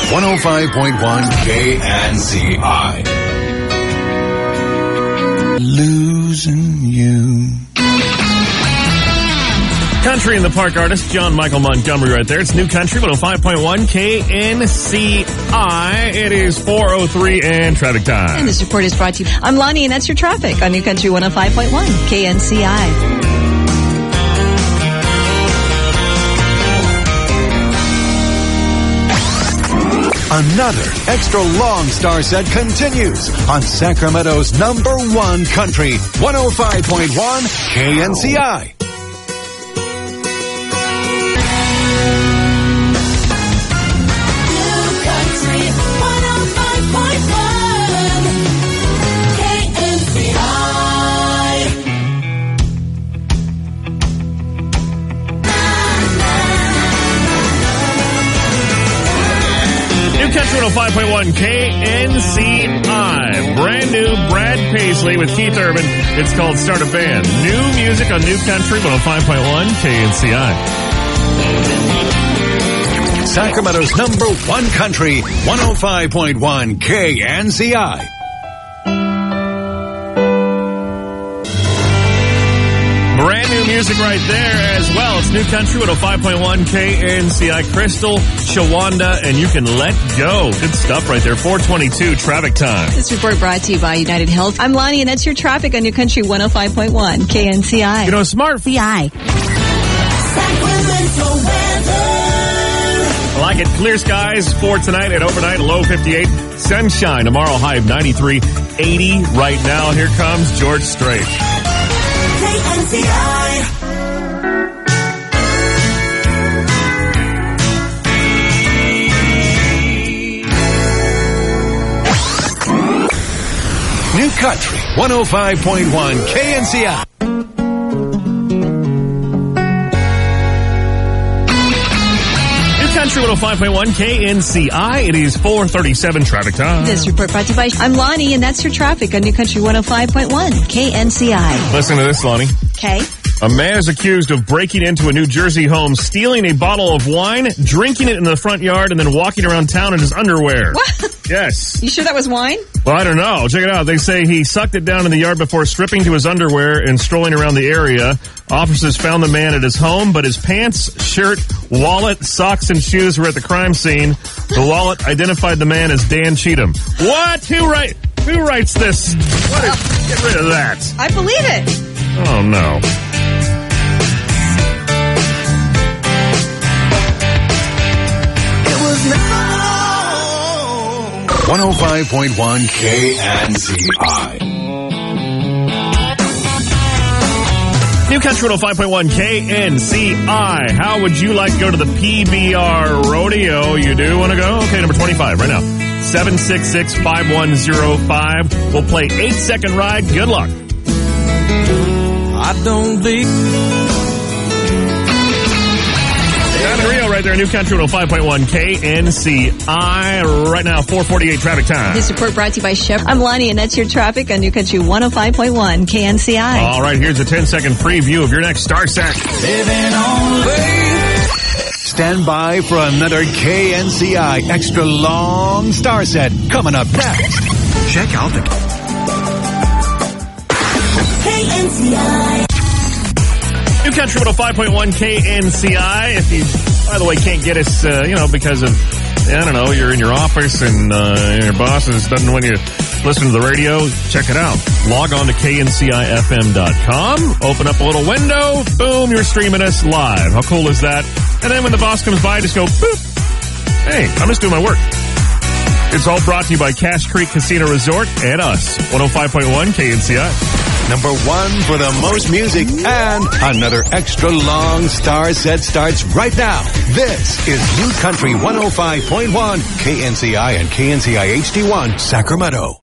105.1 KNCI. Losing you. Country in the Park artist, John Michael Montgomery right there. It's New Country, 105.1 KNCI. It is 4:03 and traffic time. And this report is brought to you. I'm Lonnie, and that's your traffic on New Country 105.1 KNCI. Another extra long star set continues on Sacramento's #1 country, 105.1 KNCI. Country 105.1 KNCI. Brand new Brad Paisley with Keith Urban. It's called Start a Band. New music on New Country 105.1 KNCI. Sacramento's #1 country, 105.1 KNCI. Brand new music right there as well. It's New Country 105.1 KNCI. Crystal, Shawanda, and You Can Let Go. Good stuff right there. 4:22 traffic time. This report brought to you by United Health. I'm Lonnie, and that's your traffic on New Country 105.1 KNCI. You know, smart VI. I like it. Clear skies for tonight and overnight, low 58. Sunshine tomorrow, high of 93. 80 right now. Here comes George Strait. KNCI. New Country 105.1 KNCI. Country 105.1 KNCI. It is 4:37 traffic time. This report brought to you by I'm Lonnie, and that's your traffic on New Country 105.1 KNCI. Listen to this, Lonnie. Okay. A man is accused of breaking into a New Jersey home, stealing a bottle of wine, drinking it in the front yard, and then walking around town in his underwear. What? Yes. You sure that was wine? Well, I don't know. Check it out. They say he sucked it down in the yard before stripping to his underwear and strolling around the area. Officers found the man at his home, but his pants, shirt, wallet, socks, and shoes were at the crime scene. The wallet identified the man as Dan Cheatham. What? Who writes this? Get rid of that. I believe it. Oh, no. It was never 105.1 KNCI. New Country 105.1 KNCI. How would you like to go to the PBR Rodeo? You do want to go? Okay, number 25 right now. 766-5105. We'll play 8-second ride. Good luck. I don't believe. Down in Rio right there, New Country 105.1 KNCI. Right now, 4:48 traffic time. This report brought to you by Chevron. I'm Lonnie, and that's your traffic on New Country 105.1 KNCI. All right, here's a 10-second preview of your next Star Set. Living on faith. Stand by for another KNCI extra long star set coming up next. Check out the KNCI. New Country 105.1 KNCI. If you, by the way, can't get us, because of, I don't know, you're in your office and your boss doesn't want you to listen to the radio, check it out. Log on to KNCIFM.com, open up a little window, boom, you're streaming us live. How cool is that? And then when the boss comes by, just go, boop. Hey, I'm just doing my work. It's all brought to you by Cache Creek Casino Resort and us. 105.1 KNCI. #1 for the most music, and another extra long star set starts right now. This is New Country 105.1 KNCI and KNCI HD1 Sacramento.